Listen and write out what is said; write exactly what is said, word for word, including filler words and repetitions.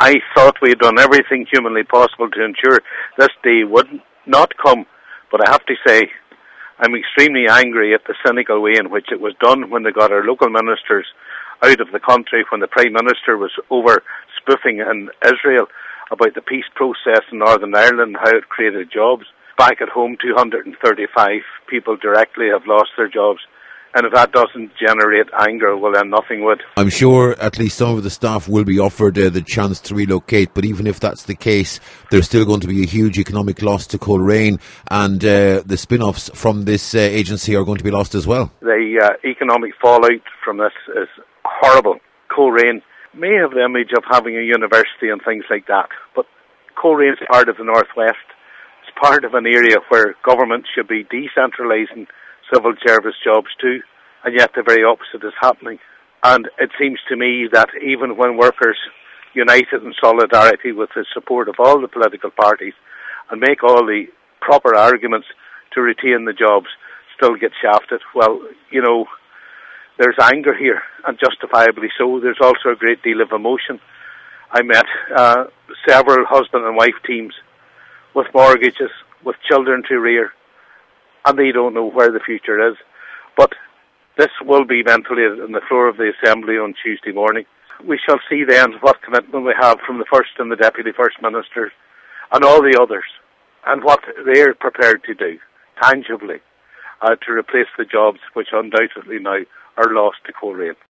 I thought we had done everything humanly possible to ensure this day would not come, but I have to say I'm extremely angry at the cynical way in which it was done when they got our local ministers out of the country, when the Prime Minister was over spoofing in Israel about the peace process in Northern Ireland, how it created jobs. Back at home, two hundred thirty-five people directly have lost their jobs. And if that doesn't generate anger, well then nothing would. I'm sure at least some of the staff will be offered uh, the chance to relocate, but even if that's the case, there's still going to be a huge economic loss to Coleraine, and uh, the spin-offs from this uh, agency are going to be lost as well. The uh, economic fallout from this is horrible. Coleraine may have the image of having a university and things like that, but Coleraine is part of the Northwest. It's part of an area where government should be decentralising civil service jobs too, and yet the very opposite is happening. And it seems to me that even when workers united in solidarity with the support of all the political parties and make all the proper arguments to retain the jobs, still get shafted, well, you know, there's anger here, and justifiably so. There's also a great deal of emotion. I met uh, several husband and wife teams with mortgages, with children to rear, and they don't know where the future is. But this will be ventilated on the floor of the Assembly on Tuesday morning. We shall see then what commitment we have from the First and the Deputy First Ministers and all the others, and what they're prepared to do, tangibly, uh, to replace the jobs which undoubtedly now are lost to Coleraine.